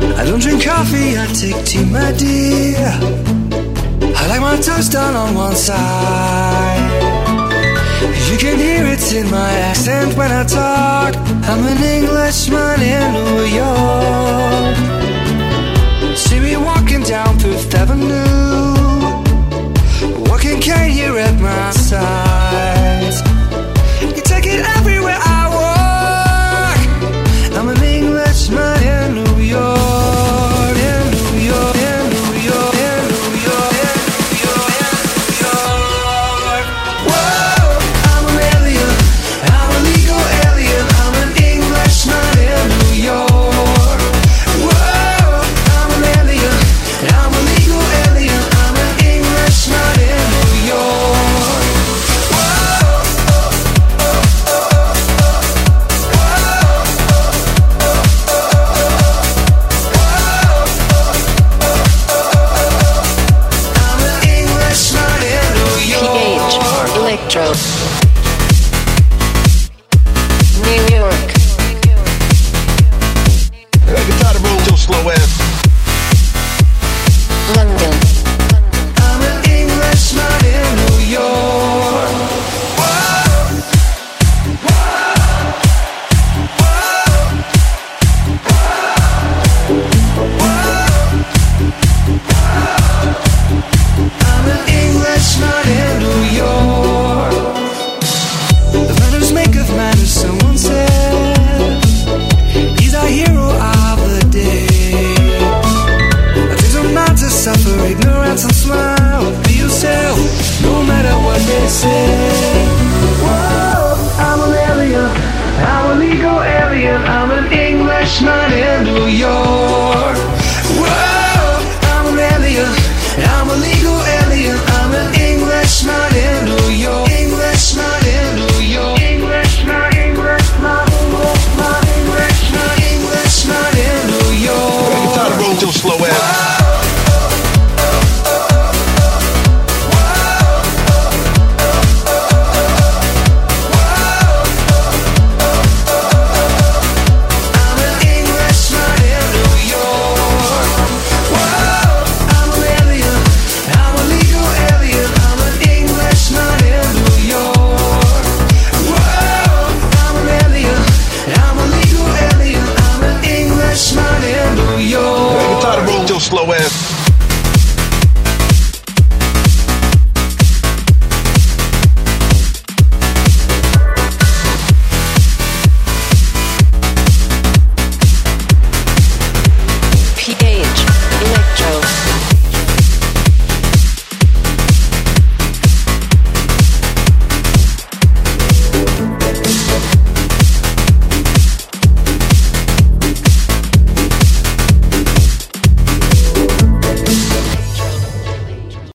I don't drink coffee, I take tea, my dear. I like my toast done on one side. You can hear it in my accent when I talk. I'm an Englishman in New York. See me walking down Fifth Avenue, walking cane here at my side. You take it everywhere I walk. I'm an Englishman in New York, in New York, in New York, in New York, in New York, in New York. Whoa, I'm an alien, I'm a legal alien. I'm an Englishman in New York. Whoa, I'm an alien, I'm a legal alien. I'm an Englishman in New York. Electro. New York. I can try to roll your slow ass. London. I'm an Englishman in New York. I'm an Englishman in New York. The manners make of manners, someone said. He's our hero of the day. It doesn't matter, suffer ignorance and smile. Be yourself, no matter what they say. Whoa, I'm an alien, I'm a legal alien. I'm an Englishman in New York. Whoa, I'm an alien, I'm a legal alien. I'm an Englishman in New York. Englishman in New York. Englishman, Englishman, Englishman, Englishman, Englishman in New York. I can try to roll your slow ass.